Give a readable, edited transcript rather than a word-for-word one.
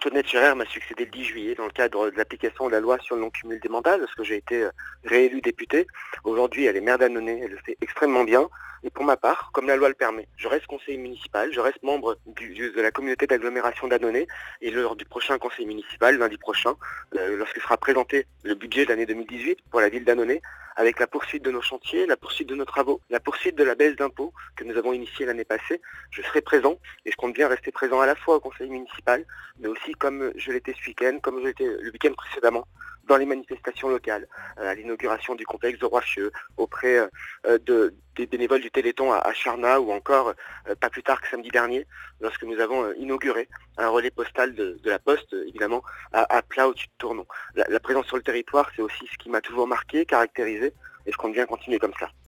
Antoinette Schérère m'a succédé le 10 juillet dans le cadre de l'application de la loi sur le non-cumul des mandats, parce que j'ai été réélu député. Aujourd'hui, elle est maire d'Annonay, elle le fait extrêmement bien. Et pour ma part, comme la loi le permet, je reste conseiller municipal, je reste membre de la communauté d'agglomération d'Annonay. Et lors du prochain conseil municipal, lundi prochain, lorsque sera présenté le budget de l'année 2018 pour la ville d'Annonay, avec la poursuite de nos chantiers, la poursuite de nos travaux, la poursuite de la baisse d'impôts que nous avons initiée l'année passée, je serai présent et je compte bien rester présent à la fois au conseil municipal, mais aussi comme je l'étais ce week-end, comme je l'étais le week-end précédemment, dans les manifestations locales, à l'inauguration du complexe de Roiffieux, auprès des bénévoles du Téléthon à Charnat, ou encore, pas plus tard que samedi dernier, lorsque nous avons inauguré un relais postal de la Poste, évidemment, à Plat au-dessus de Tournon. La présence sur le territoire, c'est aussi ce qui m'a toujours marqué, caractérisé, et je compte bien continuer comme ça.